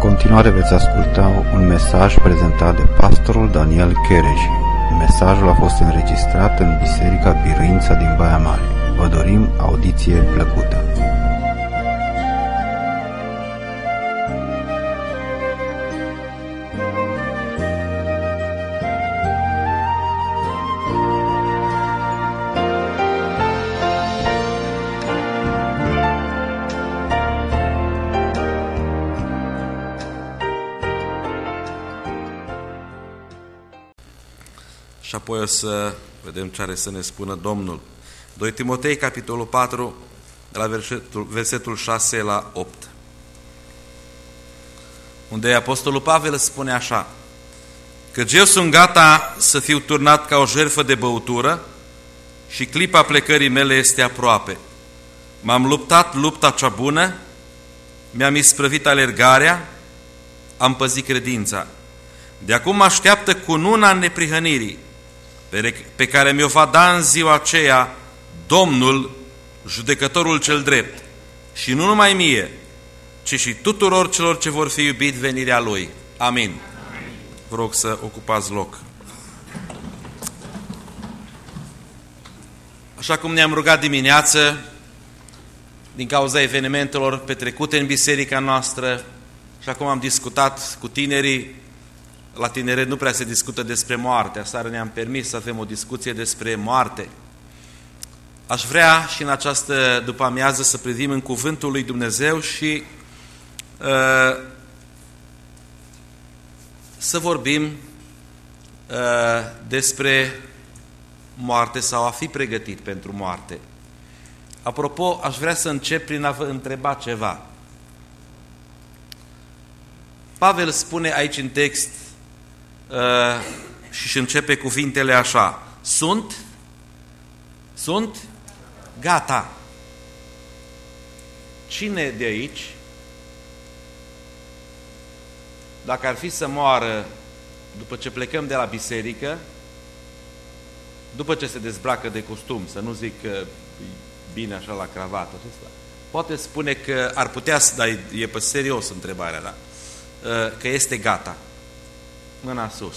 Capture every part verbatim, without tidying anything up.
continuare veți asculta un mesaj prezentat de pastorul Daniel Chereș. Mesajul a fost înregistrat în Biserica Biruința din Baia Mare. Vă dorim audiție plăcută. Și apoi o să vedem ce are să ne spună Domnul. doi Timotei, capitolul patru, de la versetul, versetul șase la opt. Unde Apostolul Pavel spune așa: Căci eu sunt gata să fiu turnat ca o jertfă de băutură și clipa plecării mele este aproape. M-am luptat lupta cea bună, mi-am isprăvit alergarea, am păzit credința. De acum mă așteaptă cununa neprihănirii, pe care mi-o va da în ziua aceea Domnul, judecătorul cel drept, și nu numai mie, ci și tuturor celor ce vor fi iubit venirea Lui. Amin. Amin. Vă rog să ocupați loc. Așa cum ne-am rugat dimineață, din cauza evenimentelor petrecute în biserica noastră, și acum am discutat cu tinerii, la tineret nu prea se discută despre moarte. Aseară ne-am permis să avem o discuție despre moarte. Aș vrea și în această după-amiază să privim în Cuvântul lui Dumnezeu și uh, să vorbim uh, despre moarte sau a fi pregătit pentru moarte. Apropo, aș vrea să încep prin a vă întreba ceva. Pavel spune aici în text Uh, și își începe cuvintele așa: Sunt, sunt gata. Cine de aici, dacă ar fi să moară după ce plecăm de la biserică, după ce se dezbracă de costum, să nu zic că e bine așa la cravată, poate spune că ar putea, dar e pe serios întrebarea, da? Uh, că este gata. Mâna sus.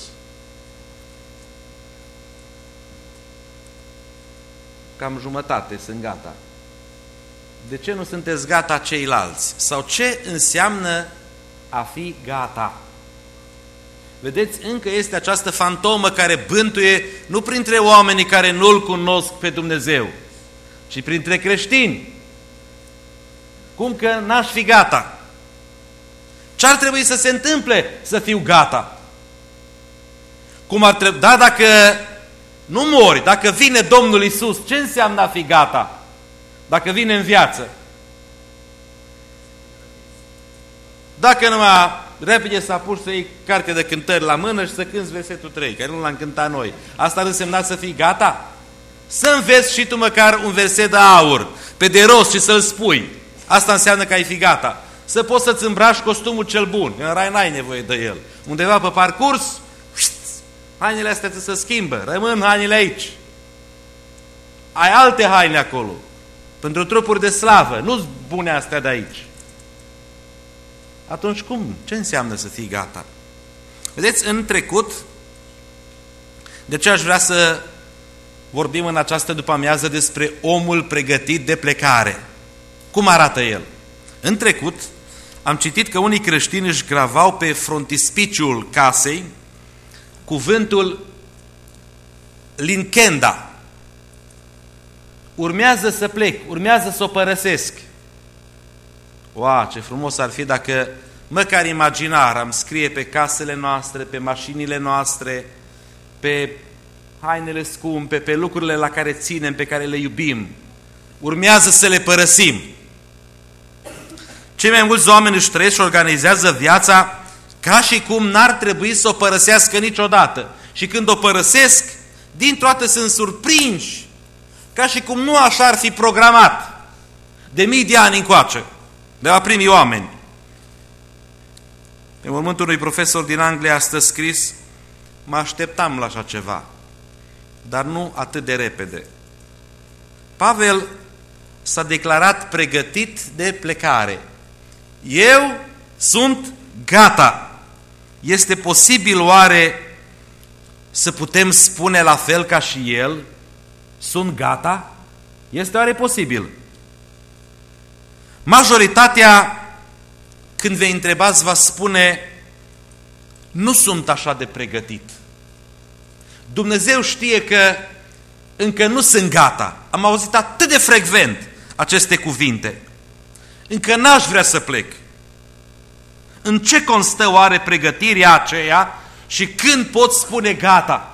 Cam jumătate sunt gata. De ce nu sunteți gata ceilalți? Sau ce înseamnă a fi gata? Vedeți, încă este această fantomă care bântuie nu printre oamenii care nu-L cunosc pe Dumnezeu, ci printre creștini. Cum că n-aș fi gata? Ce ar trebui să se întâmple să fiu gata? Cum ar trebui? Da, dacă nu mori, dacă vine Domnul Iisus, ce înseamnă a fi gata? Dacă vine în viață. Dacă numai repede să apuci să iei carte de cântări la mână și să cânți versetul trei, care nu l-am cântat noi, asta ar însemna să fii gata? Să înveți și tu măcar un verset de aur, pe de rost, și să-l spui. Asta înseamnă că ai fi gata. Să poți să-ți îmbraci costumul cel bun, în rai n-ai nevoie de el. Undeva pe parcurs, hainele astea ți se schimbă, rămân hainele aici. Ai alte haine acolo, pentru trupuri de slavă, nu-s bune astea de aici. Atunci cum? Ce înseamnă să fii gata? Vedeți, în trecut, de ce aș vrea să vorbim în această după-amiază despre omul pregătit de plecare? Cum arată el? În trecut, am citit că unii creștini își gravau pe frontispiciul casei cuvântul Linkenda. Urmează să plec, urmează să o părăsesc. Wow, ce frumos ar fi dacă măcar imaginar am scrie pe casele noastre, pe mașinile noastre, pe hainele scumpe, pe lucrurile la care ținem, pe care le iubim. Urmează să le părăsim. Cei mai mulți oameni își trăiesc și organizează viața ca și cum n-ar trebui să o părăsească niciodată. Și când o părăsesc, dintr-o dată sunt surprinși, ca și cum nu așa ar fi programat, de mii de ani încoace, de la primii oameni. Pe mormântul unui profesor din Anglia a stă scris: mă așteptam la așa ceva, dar nu atât de repede. Pavel s-a declarat pregătit de plecare. Eu sunt gata. Este posibil oare să putem spune la fel ca și el, sunt gata? Este oare posibil? Majoritatea, când vei întrebați, va spune, nu sunt așa de pregătit. Dumnezeu știe că încă nu sunt gata. Am auzit atât de frecvent aceste cuvinte. Încă n-aș vrea să plec. În ce constă oare pregătirea aceea și când pot spune gata?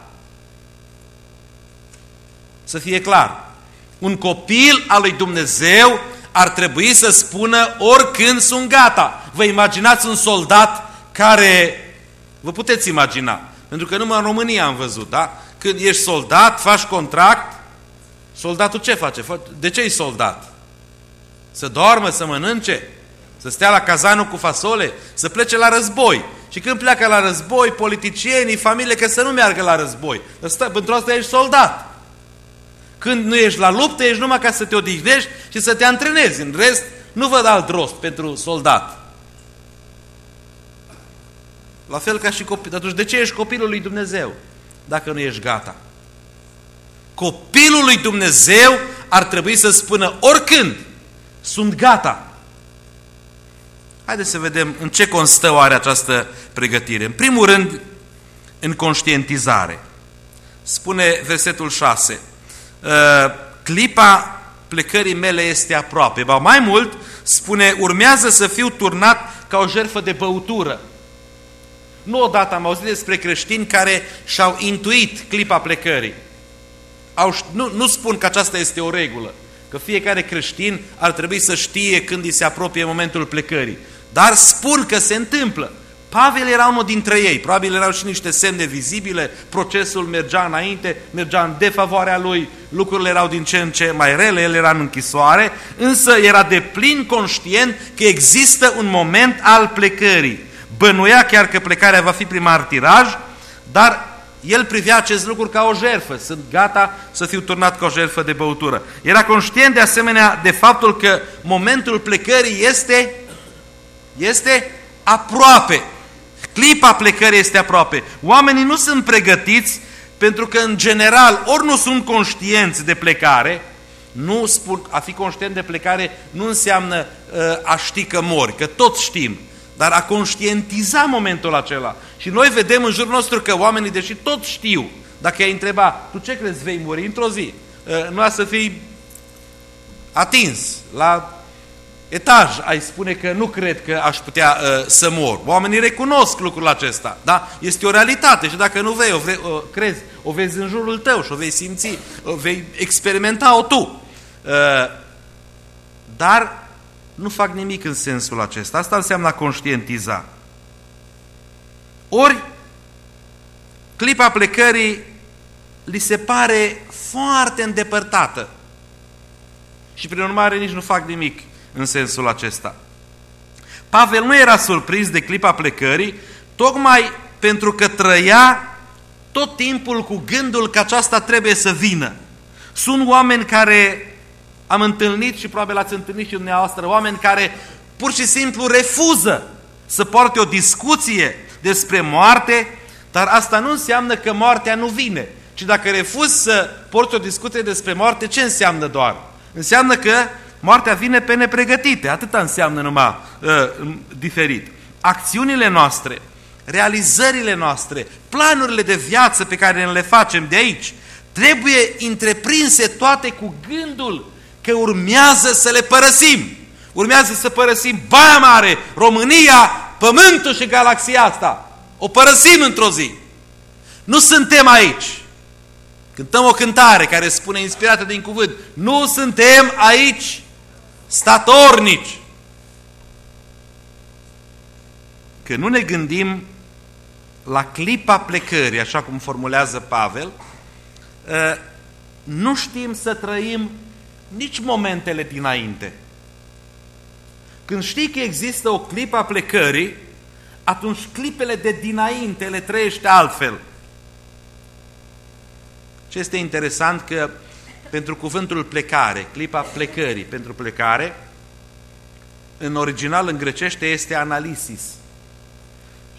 Să fie clar, un copil al lui Dumnezeu ar trebui să spună oricând sunt gata. Vă imaginați un soldat care, vă puteți imagina, pentru că numai în România am văzut, da? Când ești soldat, faci contract, soldatul ce face? De ce e soldat? Să doarmă, să mănânce, să stea la cazanul cu fasole, să plece la război. Și când pleacă la război, politicienii, familie, că să nu meargă la război. Asta, pentru asta ești soldat. Când nu ești la luptă, ești numai ca să te odihnești și să te antrenezi. În rest, nu văd alt rost pentru soldat. La fel ca și copil. Atunci de ce ești copilul lui Dumnezeu dacă nu ești gata? Copilul lui Dumnezeu ar trebui să spună oricând, sunt gata. Haideți să vedem în ce constă oare această pregătire. În primul rând, în conștientizare. Spune versetul șase, clipa plecării mele este aproape. Ba mai mult, spune, urmează să fiu turnat ca o jertfă de băutură. Nu odată am auzit despre creștini care și-au intuit clipa plecării. Au, nu, nu spun că aceasta este o regulă, că fiecare creștin ar trebui să știe când îi se apropie momentul plecării. Dar spun că se întâmplă. Pavel era unul dintre ei, probabil erau și niște semne vizibile, procesul mergea înainte, mergea în defavoarea lui, lucrurile erau din ce în ce mai rele, el era în închisoare, însă era deplin conștient că există un moment al plecării. Bănuia chiar că plecarea va fi prin martiraj, dar el privea acest lucru ca o jertfă, sunt gata să fiu turnat ca o jertfă de băutură. Era conștient de asemenea de faptul că momentul plecării este, este aproape. Clipa plecării este aproape. Oamenii nu sunt pregătiți pentru că în general ori nu sunt conștienți de plecare, nu spun, a fi conștient de plecare nu înseamnă uh, a ști că mori, că toți știm, dar a conștientiza momentul acela. Și noi vedem în jurul nostru că oamenii, deși tot știu, dacă i-ai întreba, tu ce crezi, vei muri într-o zi? Uh, nu a să fii atins la etaj, ai spune că nu cred că aș putea uh, să mor. Oamenii recunosc lucrul acesta, da? Este o realitate și dacă nu vei, o vre, uh, crezi, o vezi în jurul tău și o vei simți, o vei experimenta-o tu. Uh, dar nu fac nimic în sensul acesta. Asta înseamnă a conștientiza. Ori, clipa plecării li se pare foarte îndepărtată și prin urmare nici nu fac nimic în sensul acesta. Pavel nu era surprins de clipa plecării, tocmai pentru că trăia tot timpul cu gândul că aceasta trebuie să vină. Sunt oameni care am întâlnit și probabil ați întâlnit și dumneavoastră, oameni care pur și simplu refuză să poarte o discuție despre moarte, dar asta nu înseamnă că moartea nu vine. Ci dacă refuzi să porți o discuție despre moarte, ce înseamnă doar? Înseamnă că moartea vine pe nepregătite, atâta înseamnă numai uh, diferit. Acțiunile noastre, realizările noastre, planurile de viață pe care le facem de aici, trebuie întreprinse toate cu gândul că urmează să le părăsim. Urmează să părăsim Baia Mare, România, Pământul și galaxia asta. O părăsim într-o zi. Nu suntem aici. Cântăm o cântare care spune, inspirată din cuvânt, nu suntem aici statornici. Că nu ne gândim la clipa plecării, așa cum formulează Pavel, nu știm să trăim nici momentele dinainte. Când știi că există o clipă a plecării, atunci clipele de dinainte le trăiește altfel. Ce este interesant că pentru cuvântul plecare, clipa plecării pentru plecare, în original în grecește este analisis.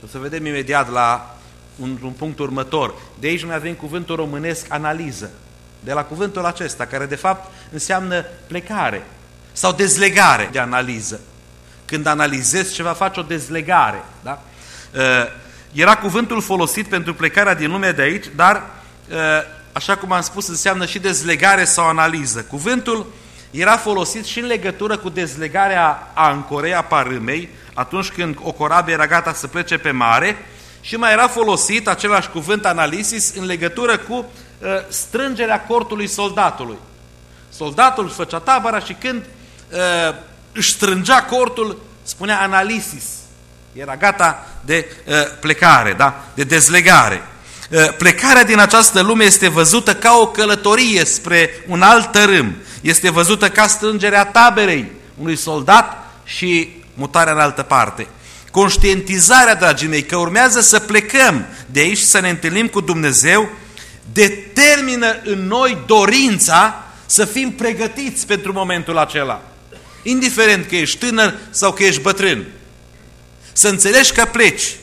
O să vedem imediat la un, un punct următor. De aici noi avem cuvântul românesc analiză. De la cuvântul acesta, care de fapt înseamnă plecare sau dezlegare de analiză. Când analizezi ceva, faci o dezlegare. Da? Era cuvântul folosit pentru plecarea din lumea de aici, dar, așa cum am spus, înseamnă și dezlegare sau analiză. Cuvântul era folosit și în legătură cu dezlegarea ancorei, a parâmei, atunci când o corabie era gata să plece pe mare, și mai era folosit același cuvânt analisis în legătură cu uh, strângerea cortului soldatului. Soldatul își făcea tabăra și când uh, își strângea cortul, spunea analisis. Era gata de uh, plecare, da? De dezlegare. Uh, plecarea din această lume este văzută ca o călătorie spre un alt tărâm. Este văzută ca strângerea taberei unui soldat și mutarea în altă parte. Conștientizarea, dragii mei, că urmează să plecăm de aici să ne întâlnim cu Dumnezeu, determină în noi dorința să fim pregătiți pentru momentul acela. Indiferent că ești tânăr sau că ești bătrân. Să înțelegi că pleci.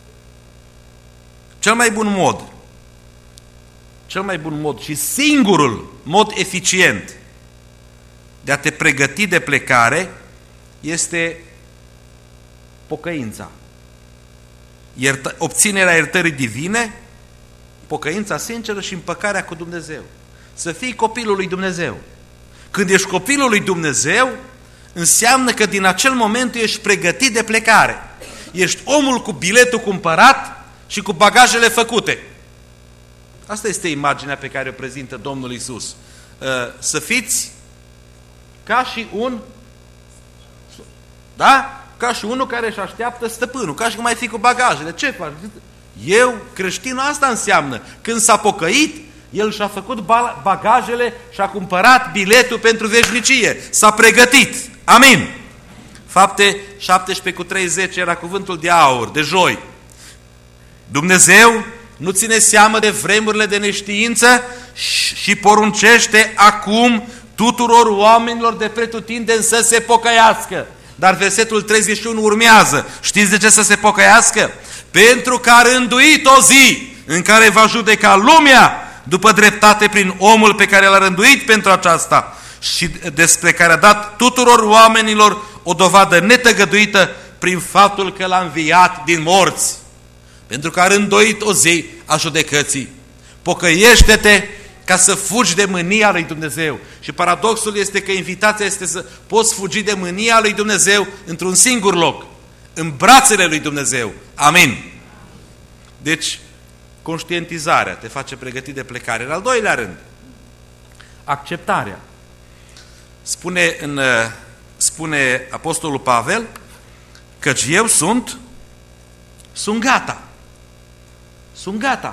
Cel mai bun mod, cel mai bun mod și singurul mod eficient de a te pregăti de plecare este pocăința. Iertă, obținerea iertării divine, pocăința sinceră și împăcarea cu Dumnezeu. Să fii copilul lui Dumnezeu. Când ești copilul lui Dumnezeu, înseamnă că din acel moment ești pregătit de plecare. Ești omul cu biletul cumpărat și cu bagajele făcute. Asta este imaginea pe care o prezintă Domnul Iisus. Să fiți ca și un... Da? Ca și unul care își așteaptă stăpânul, ca și cum ai fi cu bagajele. Ce faci? Eu, creștinul, asta înseamnă. Când s-a pocăit, el și-a făcut bagajele și a cumpărat biletul pentru veșnicie. S-a pregătit. Amin. Fapte șaptesprezece cu treizeci era cuvântul de aur, de joi. Dumnezeu nu ține seamă de vremurile de neștiință și poruncește acum tuturor oamenilor de pretutindeni să se pocăiască. Dar versetul treizeci și unu urmează. Știți de ce să se pocăiască? Pentru că a rânduit o zi în care va judeca lumea după dreptate prin omul pe care l-a rânduit pentru aceasta și despre care a dat tuturor oamenilor o dovadă netăgăduită prin faptul că l-a înviat din morți. Pentru că a rânduit o zi a judecății. Pocăiește-te ca să fugi de mânia lui Dumnezeu. Și paradoxul este că invitația este să poți fugi de mânia lui Dumnezeu într-un singur loc, în brațele lui Dumnezeu. Amin. Deci, conștientizarea te face pregătit de plecare. În al doilea rând, acceptarea. Spune, în, spune Apostolul Pavel, căci eu sunt, sunt gata. Sunt gata.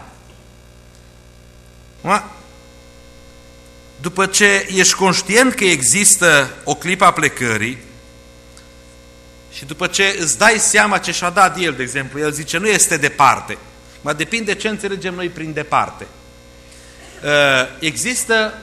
După ce ești conștient că există o clipă a plecării și după ce îți dai seama ce și-a dat el, de exemplu, el zice, nu este departe. Mă depinde ce înțelegem noi prin departe. Există,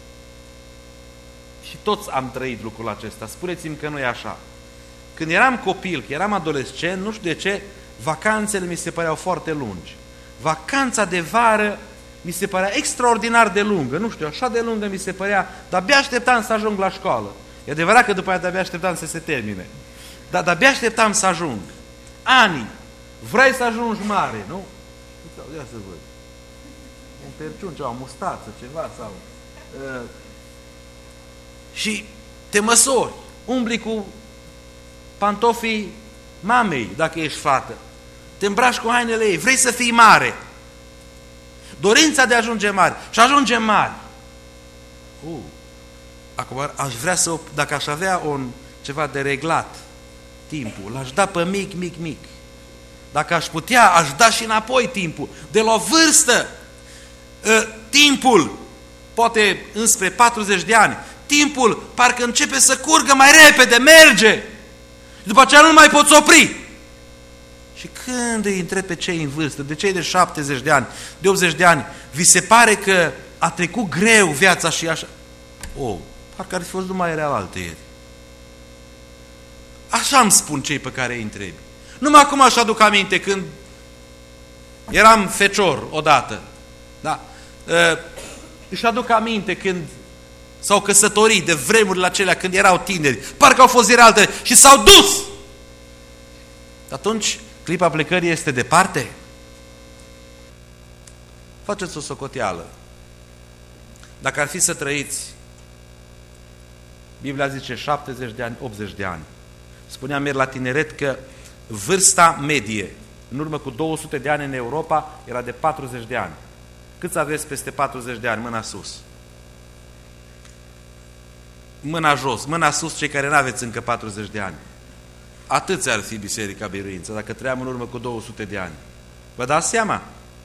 și toți am trăit lucrul acesta, spuneți-mi că nu e așa. Când eram copil, când eram adolescent, nu știu de ce, vacanțele mi se păreau foarte lungi. Vacanța de vară mi se părea extraordinar de lungă, nu știu, așa de lungă mi se părea, dar abia așteptam să ajung la școală. E adevărat că după aia de-abia așteptam să se termine. Dar de-abia așteptam să ajung. Ani. Vrei să ajungi mare, nu? Ia să văd. Un perciun, ceva, o mustață, ceva sau... Uh, și te măsori. Umbli cu pantofii mamei, dacă ești fată. Te îmbraci cu hainele ei. Vrei să fii mare. Dorința de a ajunge mare. Și ajungem mari. Uh, acum aș vrea să, dacă aș avea un, ceva de reglat timpul, l-aș da pe mic, mic, mic. Dacă aș putea, aș da și înapoi timpul. De la o vârstă, uh, timpul, poate înspre patruzeci de ani, timpul parcă începe să curgă mai repede, merge. După aceea nu mai poți opri. Și când îi întrebi pe cei în vârstă, de cei de șaptezeci de ani, de optzeci de ani, vi se pare că a trecut greu viața și așa? Oh, parcă ar fi fost numai real alte ieri. Așa îmi spun cei pe care îi întrebi. Numai acum aș aduc aminte când eram fecior odată. Da? Își aduc aminte când s-au căsătorit, de vremurile acelea când erau tineri, parcă au fost alte și s-au dus. Atunci, clipa plecării este departe? Faceți o socoteală. Dacă ar fi să trăiți, Biblia zice șaptezeci de ani, optzeci de ani. Spuneam ieri la tineret că vârsta medie, în urmă cu două sute de ani în Europa, era de patruzeci de ani. Câți aveți peste patruzeci de ani? Mâna sus. Mâna jos, mâna sus cei care n-aveți încă patruzeci de ani. Atâția ar fi Biserica Biruință, dacă trăiam în urmă cu două sute de ani. Vă dați seama?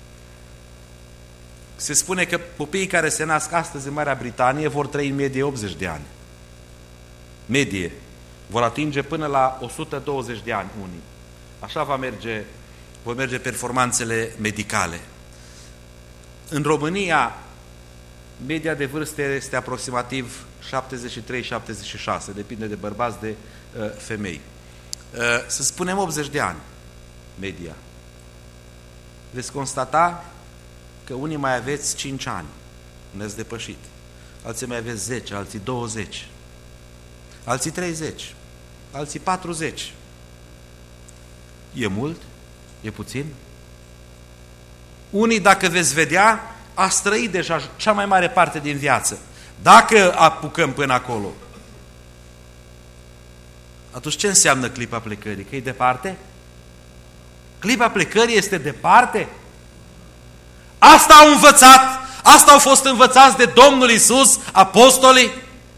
Se spune că copiii care se nasc astăzi în Marea Britanie vor trăi în medie optzeci de ani. Medie. Vor atinge până la o sută douăzeci de ani unii. Așa va merge, vor merge performanțele medicale. În România, media de vârstă este aproximativ șaptezeci și trei șaptezeci și șase, depinde de bărbați, de uh, femei. Uh, să spunem optzeci de ani, media. Veți constata că unii mai aveți cinci ani, ne-ați depășit. Alții mai aveți zece, alții douăzeci, alții treizeci, alții patruzeci. E mult? E puțin? Unii, dacă veți vedea, ați trăit deja cea mai mare parte din viață. Dacă apucăm până acolo, atunci ce înseamnă clipa plecării? Că e departe? Clipa plecării este departe? Asta au învățat, asta au fost învățați de Domnul Iisus, apostolii.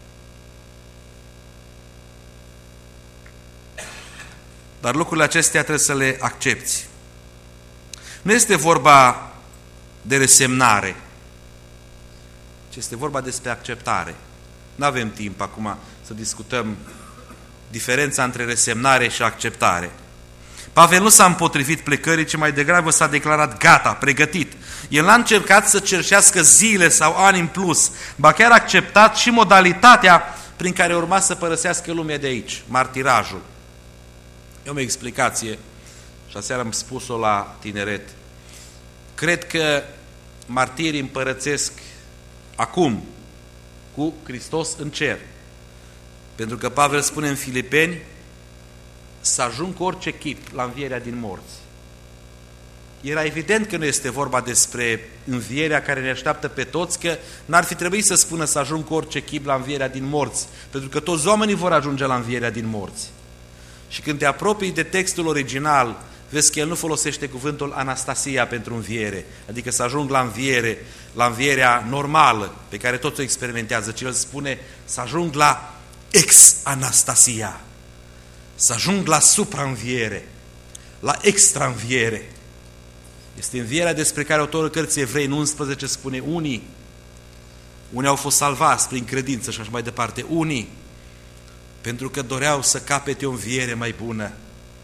Dar lucrurile acestea trebuie să le accepți. Nu este vorba de resemnare, ci este vorba despre acceptare. Nu avem timp acum să discutăm diferența între resemnare și acceptare. Pavel nu s-a împotrivit plecării, ci mai degrabă s-a declarat gata, pregătit. El n-a încercat să cerșească zile sau ani în plus, ba chiar a acceptat și modalitatea prin care urma să părăsească lumea de aici, martirajul. E o explicație și aseară am spus-o la tineret. Cred că martirii împărățesc acum cu Hristos în cer. Pentru că Pavel spune în Filipeni să ajung cu orice chip la învierea din morți. Era evident că nu este vorba despre învierea care ne așteaptă pe toți, că n-ar fi trebuit să spună să ajung cu orice chip la învierea din morți, pentru că toți oamenii vor ajunge la învierea din morți. Și când te apropii de textul original, vezi că el nu folosește cuvântul anastasia pentru înviere, adică să ajung la înviere, la învierea normală, pe care toți o experimentează, ci el spune să ajung la ex-anastasia, să ajung la supra-înviere, la extra-înviere. Este învierea despre care autorul cărții Evrei în unsprezece spune unii, unii au fost salvați prin credință și așa mai departe, unii pentru că doreau să capete o înviere mai bună.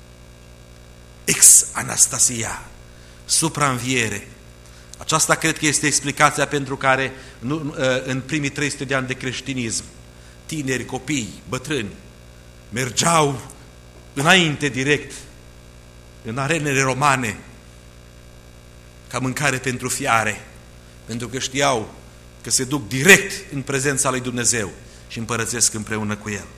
Ex-anastasia, supra-înviere. Aceasta cred că este explicația pentru care nu, în primii trei sute de ani de creștinism, tineri, copii, bătrâni, mergeau înainte direct în arenele romane ca mâncare pentru fiare, pentru că știau că se duc direct în prezența lui Dumnezeu și împărățesc împreună cu El.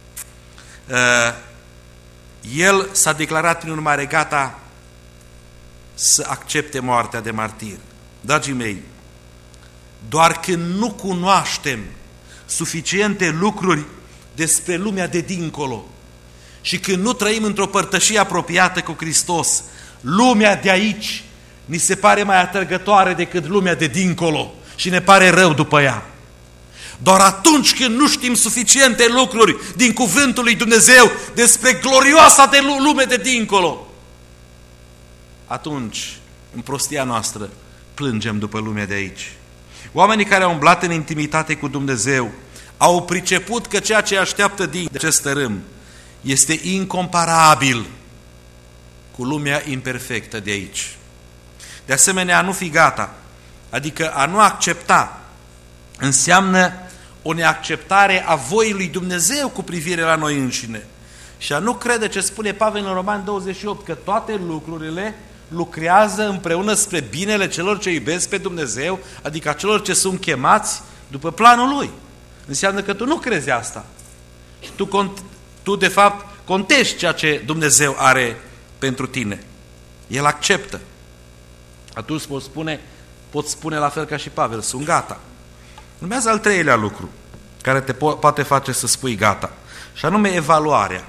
El s-a declarat prin urmare gata să accepte moartea de martir. Dragii mei, doar când nu cunoaștem suficiente lucruri despre lumea de dincolo și când nu trăim într-o părtășie apropiată cu Hristos, lumea de aici ni se pare mai atrăgătoare decât lumea de dincolo și ne pare rău după ea. Doar atunci când nu știm suficiente lucruri din cuvântul lui Dumnezeu despre glorioasa de lume de dincolo, atunci, în prostia noastră, plângem după lumea de aici. Oamenii care au umblat în intimitate cu Dumnezeu au priceput că ceea ce așteaptă din acest tărâm este incomparabil cu lumea imperfectă de aici. De asemenea, a nu fi gata, adică a nu accepta, înseamnă o neacceptare a voii lui Dumnezeu cu privire la noi înșine. și a nu crede ce spune Pavel în Romani douăzeci și opt, că toate lucrurile lucrează împreună spre binele celor ce iubesc pe Dumnezeu, adică a celor ce sunt chemați după planul Lui. Înseamnă că tu nu crezi asta. Și tu, tu de fapt, contești ceea ce Dumnezeu are pentru tine. El acceptă. Atunci poți spune, poți spune la fel ca și Pavel, sunt gata. Urmează al treilea lucru care te po- poate face să spui gata, și anume evaluarea.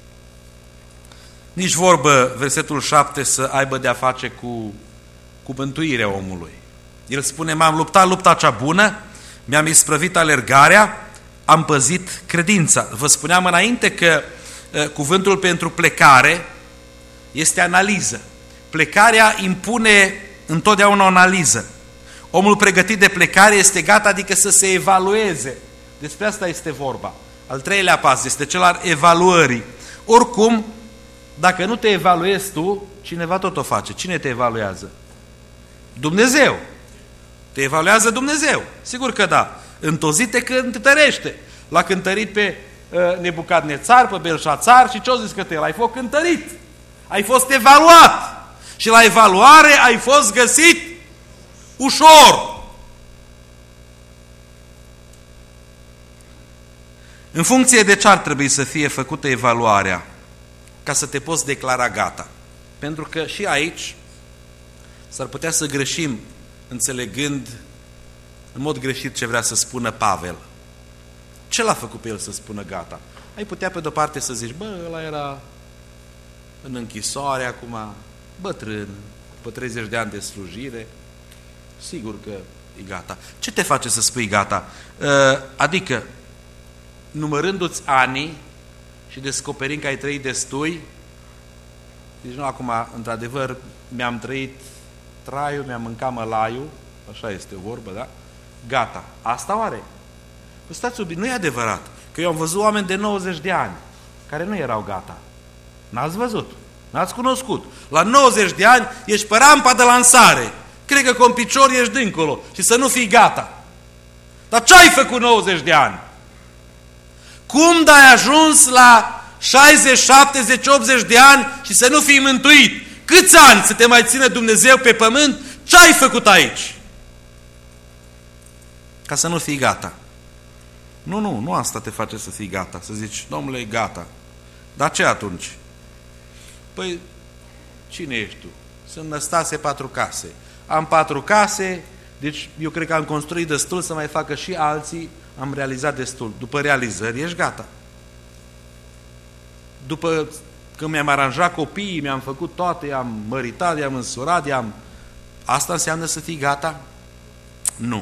Nici vorbă, versetul șapte, să aibă de-a face cu, cu mântuirea omului. El spune, m-am luptat lupta cea bună, mi-am isprăvit alergarea, am păzit credința. Vă spuneam înainte că uh, cuvântul pentru plecare este analiză. Plecarea impune întotdeauna o analiză. Omul pregătit de plecare este gata, adică să se evalueze. Despre asta este vorba. Al treilea pas este cel al evaluării. Oricum, dacă nu te evaluezi tu, cineva tot o face. Cine te evaluează? Dumnezeu. Te evaluează Dumnezeu. Sigur că da. Într-o te cântărește. L-a cântărit pe uh, Nebucadnețar, pe Belșațar și ce-o zis că el? Ai fost cântărit. Ai fost evaluat. Și la evaluare ai fost găsit ușor. În funcție de ce ar trebui să fie făcută evaluarea ca să te poți declara gata. Pentru că și aici s-ar putea să greșim înțelegând în mod greșit ce vrea să spună Pavel. Ce l-a făcut pe el să spună gata? Ai putea pe de-o parte să zici, bă, ăla era în închisoare acum, bătrân, după treizeci de ani de slujire, sigur că e gata. Ce te face să spui gata? Adică, numărându-ți anii și descoperind că ai trăit destui, deci nu acum, într-adevăr, mi-am trăit traiul, mi-am mâncat mălaiul, așa este o vorbă, da? Gata. Asta oare? Păi stați obi, nu e adevărat. Că eu am văzut oameni de nouăzeci de ani care nu erau gata. N-ați văzut, n-ați cunoscut. La nouăzeci de ani ești pe rampa de lansare. Cred că cu un picior ești dincolo și să nu fii gata. Dar ce ai făcut nouăzeci de ani? Cum de-ai ajuns la șaizeci, șaptezeci, optzeci de ani și să nu fii mântuit? Câți ani să te mai țină Dumnezeu pe pământ? Ce ai făcut aici? Ca să nu fii gata. Nu, nu, nu asta te face să fii gata. Să zici, domnule, e gata. Dar ce atunci? Păi, cine ești tu? Sunt Năstase patru case. Am patru case, deci eu cred că am construit destul să mai facă și alții, am realizat destul. După realizări ești gata. După când mi-am aranjat copiii, mi-am făcut toate, i-am măritat, i-am însurat, i-am... Asta înseamnă să fii gata? Nu.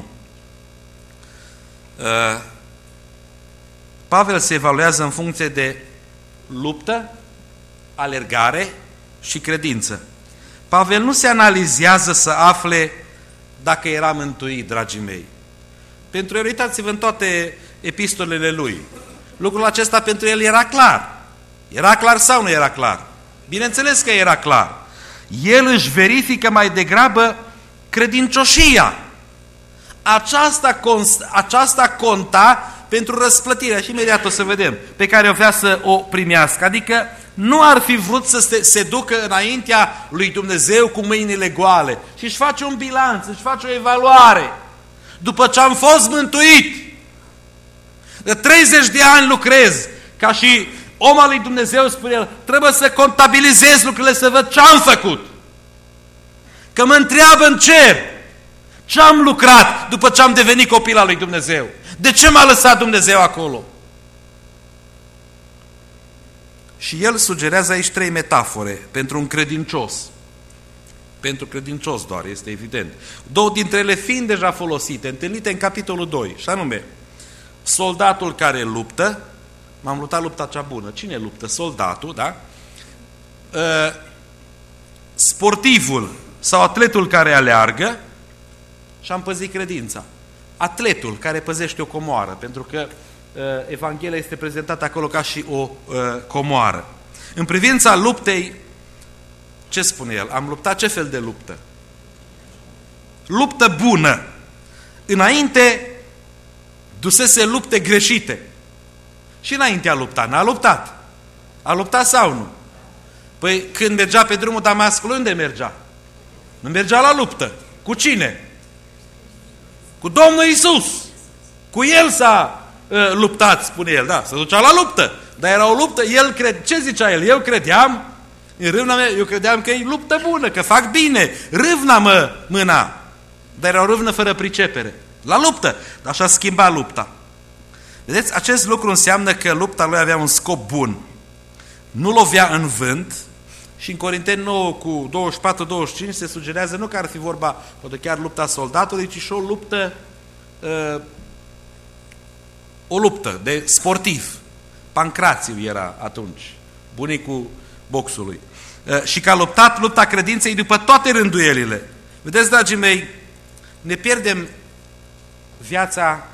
Uh, Pavel se evaluează în funcție de luptă, alergare și credință. Pavel nu se analizează să afle dacă era mântuit, dragii mei. Pentru el, uitați-vă în toate epistolele lui. Lucrul acesta pentru el era clar. Era clar sau nu era clar? Bineînțeles că era clar. El își verifică mai degrabă credincioșia. Aceasta, aceasta conta pentru răsplătirea, și imediat o să vedem, pe care o vrea să o primească. Adică nu ar fi vrut să se, se ducă înaintea lui Dumnezeu cu mâinile goale și își face un bilanț, își face o evaluare. După ce am fost mântuit, de treizeci de ani lucrez ca și om al lui Dumnezeu, spune el, trebuie să contabilizez lucrurile, să văd ce am făcut. Că mă întreabă în cer, ce am lucrat după ce am devenit copil al lui Dumnezeu? De ce m-a lăsat Dumnezeu acolo? Și el sugerează aici trei metafore pentru un credincios. Pentru credincios doar, este evident. Două dintre ele fiind deja folosite, întâlnite în capitolul doi, și anume, soldatul care luptă, m-am luptat lupta cea bună. Cine luptă? Soldatul, da? Uh, sportivul sau atletul care aleargă și am păzit credința. Atletul care păzește o comoară, pentru că uh, Evanghelia este prezentată acolo ca și o uh, comoară. În privința luptei, ce spune el? Am luptat ce fel de luptă? Luptă bună. Înainte dusese lupte greșite. Și înainte a luptat, n-a luptat. A luptat sau nu? Păi când mergea pe drumul Damascului, unde mergea? Nu mergea la luptă. Cu cine? Cu Domnul Iisus. Cu El s-a uh, luptat, spune el, da, se ducea la luptă. Dar era o luptă, el cred, ce zicea el? Eu credeam, în râvna mea, eu credeam că e luptă bună, că fac bine, râvna mă mâna. Dar era o râvnă fără pricepere. La luptă, dar așa schimba lupta. Vedeți, acest lucru înseamnă că lupta lui avea un scop bun. Nu lovea în vânt. Și în Corinteni nouă cu douăzeci și patru douăzeci și cinci se sugerează nu că ar fi vorba, poate chiar lupta soldatului, ci și o luptă, uh, o luptă de sportiv. Pancrațiu era atunci, bunicul boxului. Uh, și că a luptat lupta credinței după toate rânduielile. Vedeți, dragii mei, ne pierdem viața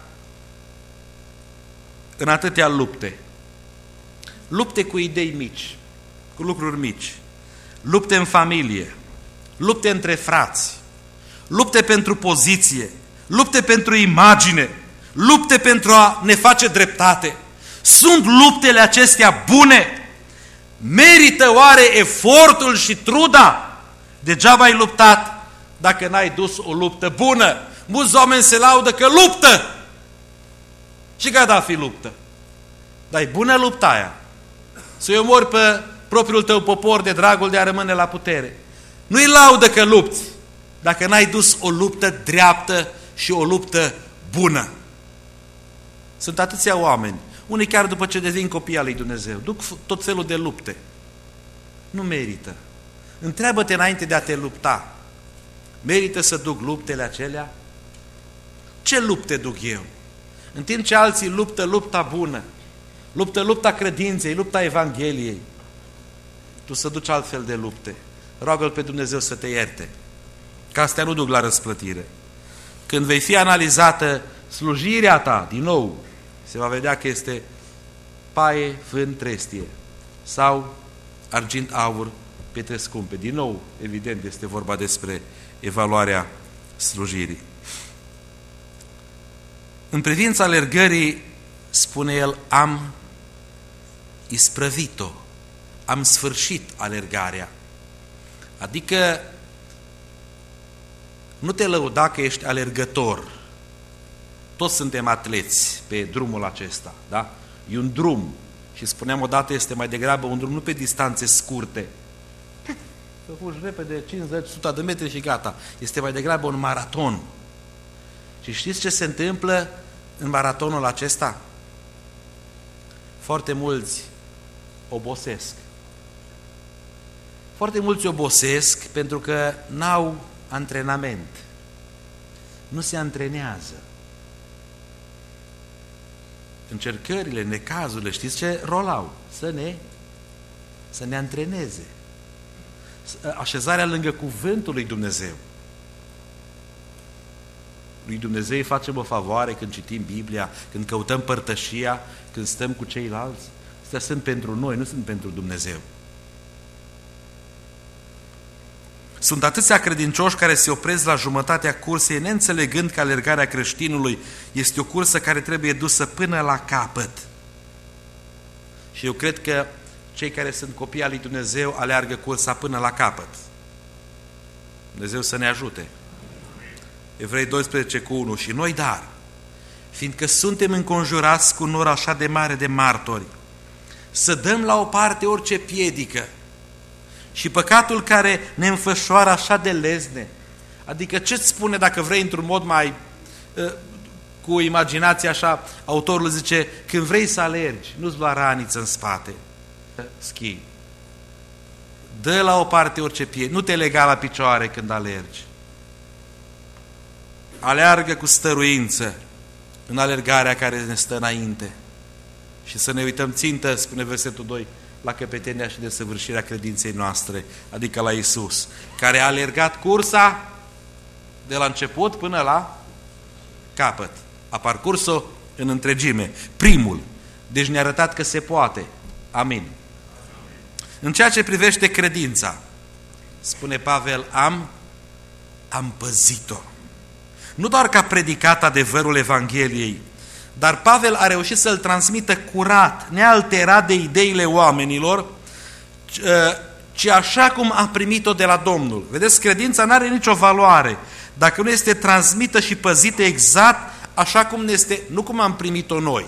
în atâtea lupte. Lupte cu idei mici, cu lucruri mici. Lupte în familie, lupte între frați, lupte pentru poziție, lupte pentru imagine, lupte pentru a ne face dreptate. Sunt luptele acestea bune? Merită oare efortul și truda? Degeaba ai luptat dacă n-ai dus o luptă bună. Mulți oameni se laudă că luptă. Și gata fi luptă. Dar e bună lupta aia. Să-i omori pe propriul tău popor de dragul de a rămâne la putere. Nu-i laudă că lupți dacă n-ai dus o luptă dreaptă și o luptă bună. Sunt atâția oameni, unii chiar după ce devin copii al lui Dumnezeu, duc tot felul de lupte. Nu merită. Întreabă-te înainte de a te lupta. Merită să duc luptele acelea? Ce lupte duc eu? În timp ce alții luptă lupta bună, luptă lupta credinței, lupta Evangheliei, tu să duci altfel de lupte. Roagă-L pe Dumnezeu să te ierte, că astea nu duc la răsplătire. Când vei fi analizată slujirea ta, din nou, se va vedea că este paie, fân, trestie sau argint, aur, pietre scumpe. Din nou, evident, este vorba despre evaluarea slujirii. În privința alergării, spune el, am isprăvit-o, am sfârșit alergarea. Adică nu te lăuda că ești alergător. Toți suntem atleți pe drumul acesta, da? E un drum și spuneam odată, este mai degrabă un drum nu pe distanțe scurte. Să fugi repede cincizeci o sută de metri și gata. Este mai degrabă un maraton. Și știți ce se întâmplă în maratonul acesta? Foarte mulți obosesc. Foarte mulți obosesc pentru că n-au antrenament. Nu se antrenează. Încercările, necazurile, știți ce rol au? Să ne, să ne antreneze. Așezarea lângă cuvântul lui Dumnezeu. Lui Dumnezeu îi facem o favoare când citim Biblia, când căutăm părtășia, când stăm cu ceilalți. Astea sunt pentru noi, nu sunt pentru Dumnezeu. Sunt atâția credincioși care se opresc la jumătatea cursei, neînțelegând că alergarea creștinului este o cursă care trebuie dusă până la capăt. Și eu cred că cei care sunt copii al lui Dumnezeu aleargă cursa până la capăt. Dumnezeu să ne ajute. Evrei doisprezece cu unu. Și noi, dar, fiindcă suntem înconjurați cu un nor așa de mare de martori, să dăm la o parte orice piedică și păcatul care ne înfășoară așa de lezne. Adică ce-ți spune, dacă vrei într-un mod mai cu imaginație așa, autorul zice, când vrei să alergi, nu-ți lua raniță în spate, schi. Dă la o parte orice piedică, nu te lega la picioare când alergi. Aleargă cu stăruință în alergarea care ne stă înainte. Și să ne uităm țintă, spune versetul doi, la căpetenia și desăvârșirea credinței noastre, adică la Iisus, care a alergat cursa de la început până la capăt. A parcurs-o în întregime. Primul. Deci ne-a arătat că se poate. Amin. În ceea ce privește credința, spune Pavel, am, am păzit-o. Nu doar că a predicat adevărul Evangheliei, Dar Pavel a reușit să-l transmită curat, nealterat de ideile oamenilor, ci așa cum a primit-o de la Domnul. Vedeți, credința nu are nicio valoare dacă nu este transmită și păzită exact așa cum ne este, nu cum am primit-o noi,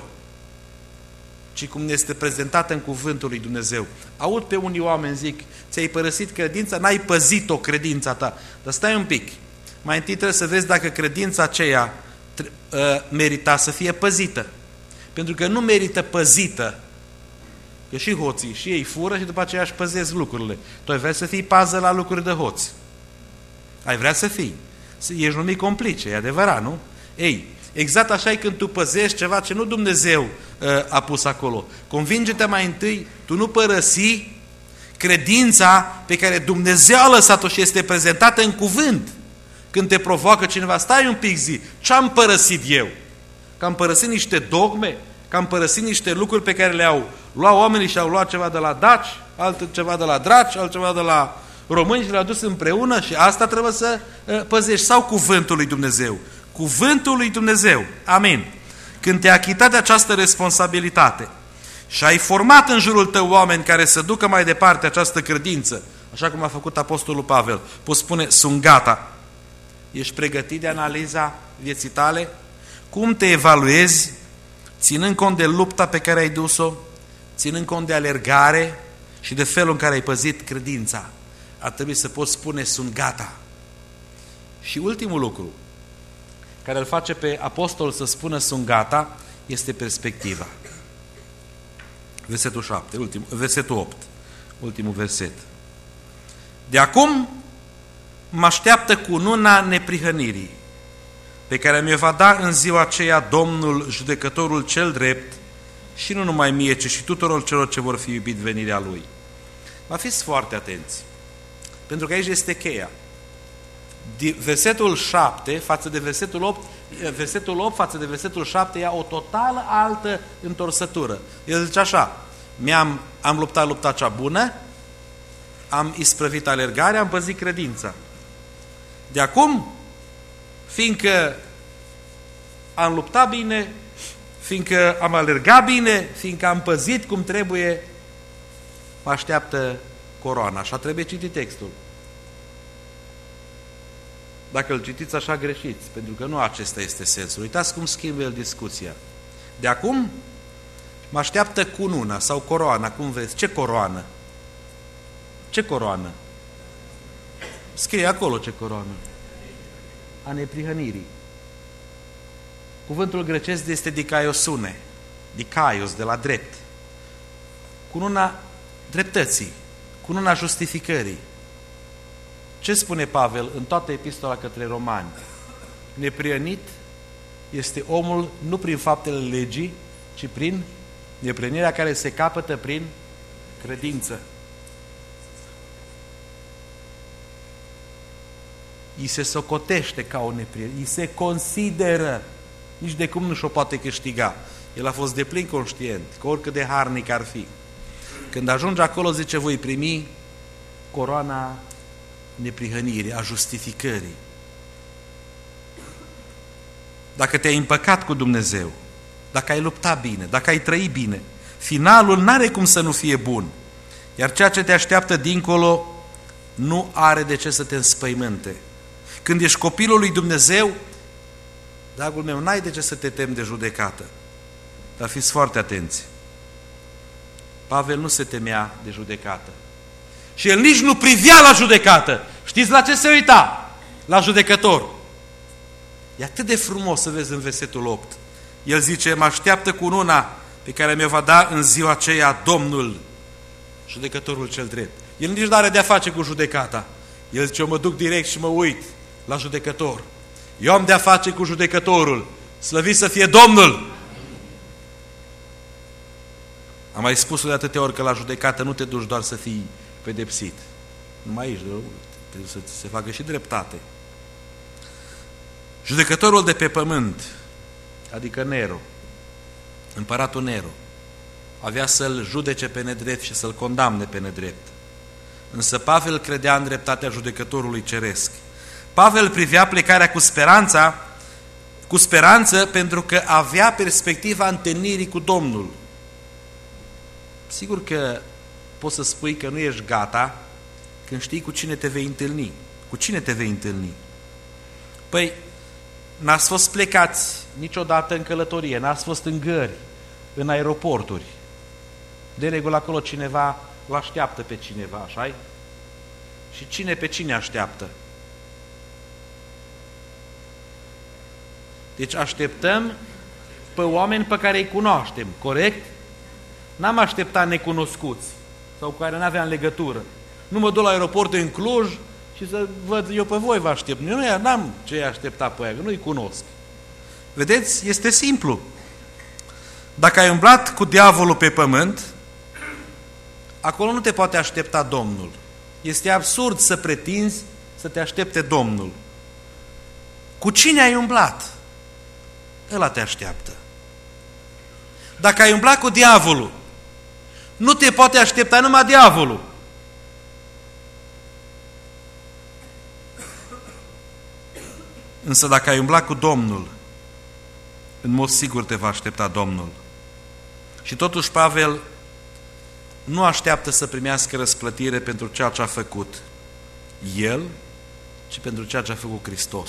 ci cum ne este prezentată în cuvântul lui Dumnezeu. Aud pe unii oameni zic, ți-ai părăsit credința, n-ai păzit-o credința ta. Dar stai un pic, mai întâi trebuie să vezi dacă credința aceea uh, merita să fie păzită. Pentru că nu merită păzită, că și hoții, și ei fură și după aceea își păzesc lucrurile. Tu ai vrea să fii pază la lucruri de hoți. Ai vrea să fii. Ești numit complice, e adevărat, nu? Ei, exact așa e când tu păzești ceva ce nu Dumnezeu uh, a pus acolo. Convinge-te mai întâi, tu nu părăsi credința pe care Dumnezeu a lăsat-o și este prezentată în cuvânt. Când te provoacă cineva, stai un pic, zi, ce-am părăsit eu? Că am părăsit niște dogme, că am părăsit niște lucruri pe care le-au luat oamenii și au luat ceva de la daci, altceva de la draci, altceva de la români și le-au dus împreună și asta trebuie să uh, păzești. Sau cuvântul lui Dumnezeu. Cuvântul lui Dumnezeu. Amin. Când te-ai achitat de această responsabilitate și ai format în jurul tău oameni care să ducă mai departe această credință, așa cum a făcut Apostolul Pavel, poți spune, sunt gata. Ești pregătit de analiza vieții tale? Cum te evaluezi, ținând cont de lupta pe care ai dus-o, ținând cont de alergare și de felul în care ai păzit credința? Ar trebui să poți spune, sunt gata. Și ultimul lucru care îl face pe apostol să spună sunt gata, este perspectiva. Versetul șapte, ultim, versetul opt, ultimul verset. De acum mă așteaptă cununa neprihănirii, pe care mi-o va da în ziua aceea Domnul, judecătorul cel drept, și nu numai mie, ci și tuturor celor ce vor fi iubit venirea Lui. Va fiți foarte atenți, pentru că aici este cheia. Versetul șapte față de versetul opt, versetul opt față de versetul șapte ia o totală altă întorsătură. El zice așa, mi-am am luptat lupta cea bună, am isprăvit alergarea, am păzit credința. De acum, fiindcă am luptat bine, fiindcă am alergat bine, fiindcă am păzit cum trebuie, mă așteaptă coroana. Așa trebuie citit textul. Dacă îl citiți așa, greșiți, pentru că nu acesta este sensul. Uitați cum schimbă el discuția. De acum mă așteaptă cununa sau coroana, cum vreți. Ce coroană? Ce coroană? Scrie acolo ce coroană. A neprihănirii. Cuvântul grecesc este dikaiosune, dikaios, de la drept. Cununa dreptății, cununa justificării. Ce spune Pavel în toată epistola către romani? Neprihănit este omul nu prin faptele legii, ci prin neprihănirea care se capătă prin credință. I se socotește ca o neprihănire, i se consideră, nici de cum nu și-o poate câștiga. El a fost deplin conștient, că oricât de harnic ar fi. Când ajunge acolo, zice, voi primi coroana neprihănirii, a justificării. Dacă te-ai împăcat cu Dumnezeu, dacă ai luptat bine, dacă ai trăit bine, finalul n-are cum să nu fie bun. Iar ceea ce te așteaptă dincolo nu are de ce să te înspăimânte. Când ești copilul lui Dumnezeu, dragul meu, n-ai de ce să te temi de judecată. Dar fiți foarte atenți. Pavel nu se temea de judecată. Și el nici nu privea la judecată. Știți la ce se uita? La judecător. E atât de frumos să vezi în versetul opt. El zice, mă așteaptă cununa pe care mi-o va da în ziua aceea Domnul, judecătorul cel drept. El nici nu are de-a face cu judecata. El zice, eu mă duc direct și mă uit la judecător. Eu am de-a face cu judecătorul. Slăvit să fie Domnul! Am mai spus-o de atâtea ori că la judecată nu te duci doar să fii pedepsit. Numai aici, trebuie să se facă și dreptate. Judecătorul de pe pământ, adică Nero, împăratul Nero, avea să-l judece pe nedrept și să-l condamne pe nedrept. Însă Pavel credea în dreptatea judecătorului ceresc. Pavel privea plecarea cu speranța cu speranță pentru că avea perspectiva întâlnirii cu Domnul. Sigur că poți să spui că nu ești gata când știi cu cine te vei întâlni. Cu cine te vei întâlni? Păi, n-ați fost plecați niciodată în călătorie, n-ați fost în gări, în aeroporturi. De regulă acolo cineva îl așteaptă pe cineva, așa-i? Și cine pe cine așteaptă? Deci așteptăm pe oameni pe care îi cunoaștem, corect? N-am așteptat necunoscuți sau cu care n-aveam legătură. Nu mă duc la aeroport în Cluj și să văd, eu pe voi vă aștept. Eu nu n-am ce aștepta pe aia, că nu-i cunosc. Vedeți? Este simplu. Dacă ai umblat cu diavolul pe pământ, acolo nu te poate aștepta Domnul. Este absurd să pretinzi să te aștepte Domnul. Cu cine ai umblat? Ăla te așteaptă. Dacă ai umblat cu diavolul, nu te poate aștepta numai diavolul. Însă dacă ai umblat cu Domnul, în mod sigur te va aștepta Domnul. Și totuși Pavel nu așteaptă să primească răsplătire pentru ceea ce a făcut el, ci pentru ceea ce a făcut Hristos.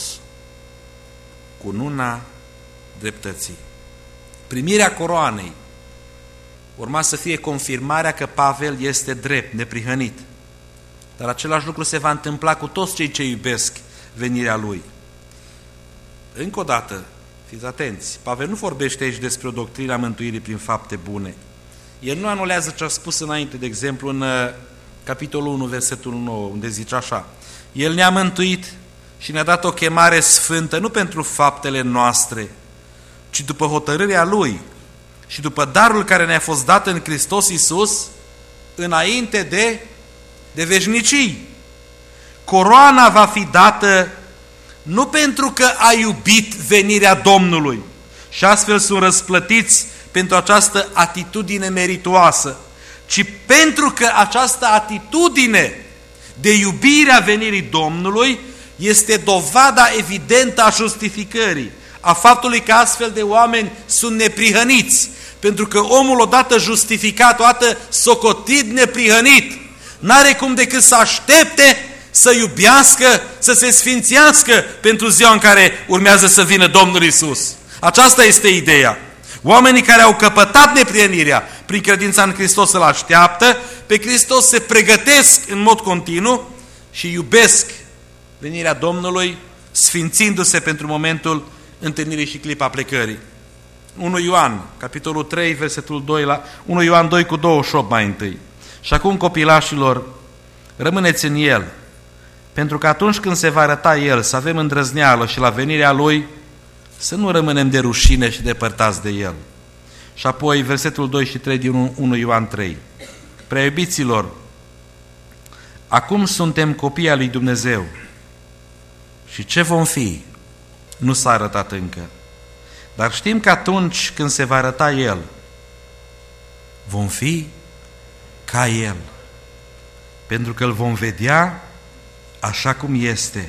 Cununa dreptății. Primirea coroanei urma să fie confirmarea că Pavel este drept, neprihănit. Dar același lucru se va întâmpla cu toți cei ce iubesc venirea lui. Încă o dată, fiți atenți, Pavel nu vorbește aici despre o doctrină a mântuirii prin fapte bune. El nu anulează ce a spus înainte, de exemplu, în capitolul unu, versetul nouă, unde zice așa: El ne-a mântuit și ne-a dat o chemare sfântă, nu pentru faptele noastre, ci după hotărârea Lui și după darul care ne-a fost dat în Hristos Iisus, înainte de, de veșnicii. Coroana va fi dată nu pentru că ai iubit venirea Domnului și astfel sunt răsplătiți pentru această atitudine meritoasă, ci pentru că această atitudine de iubire a venirii Domnului este dovada evidentă a justificării, a faptului că astfel de oameni sunt neprihăniți, pentru că omul odată justificat, odată socotit neprihănit, n-are cum decât să aștepte să iubească, să se sfințească pentru ziua în care urmează să vină Domnul Iisus. Aceasta este ideea. Oamenii care au căpătat neprihănirea prin credința în Hristos îl așteaptă, pe Hristos se pregătesc în mod continuu și iubesc venirea Domnului, sfințindu-se pentru momentul întâlnirii și clipa plecării. unu Ioan, capitolul trei, versetul doi, la unu Ioan doi cu douăzeci și opt mai întâi. Și acum, copilașilor, rămâneți în El, pentru că atunci când se va arăta El, să avem îndrăzneală și la venirea Lui, să nu rămânem de rușine și depărtați de El. Și apoi, versetul doi și trei din unu Ioan trei. Prea iubiților, acum suntem copii al lui Dumnezeu și ce vom fi nu s-a arătat încă. Dar știm că atunci când se va arăta El, vom fi ca El, pentru că Îl vom vedea așa cum este.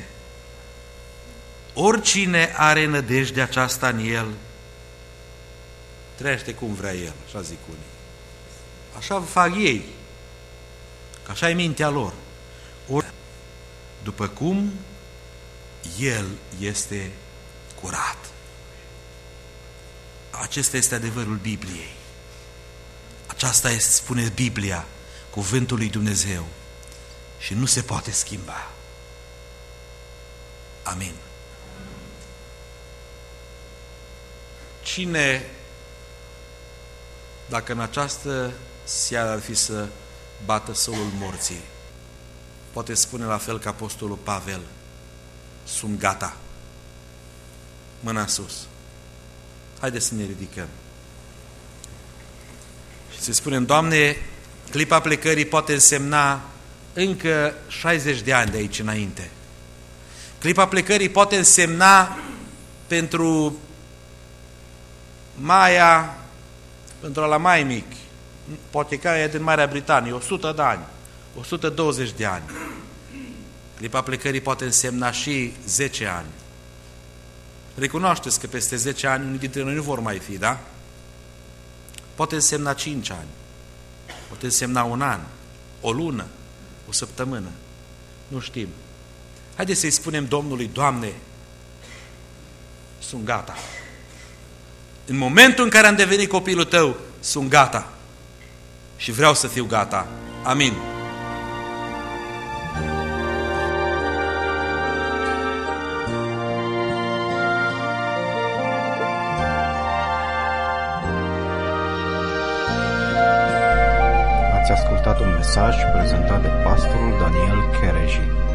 Oricine are nădejdea aceasta în El, trăiește cum vrea El, așa zic unii. Așa fac ei, că așa e mintea lor. Ori, după cum El este curat. Acesta este adevărul Bibliei. Aceasta este, spune Biblia, cuvântul lui Dumnezeu și nu se poate schimba. Amin. Cine, dacă în această seară ar fi să bată solul morții, poate spune la fel ca apostolul Pavel: sunt gata. Mâna sus. Haideți să ne ridicăm. Și să spunem: Doamne, clipa plecării poate însemna încă șaizeci de ani de aici înainte. Clipa plecării poate însemna pentru Maia, pentru ala mai mic, poate că e din Marea Britanie, o sută de ani, o sută douăzeci de ani. Clipa plecării poate însemna și zece ani. Recunoașteți că peste zece ani unii dintre noi nu vor mai fi, da? Poate însemna cinci ani, poate însemna un an, o lună, o săptămână. Nu știm. Haideți să-i spunem Domnului: Doamne, sunt gata. În momentul în care am devenit copilul Tău, sunt gata. Și vreau să fiu gata. Amin. Ați ascultat un mesaj prezentat de pastorul Daniel Chereji.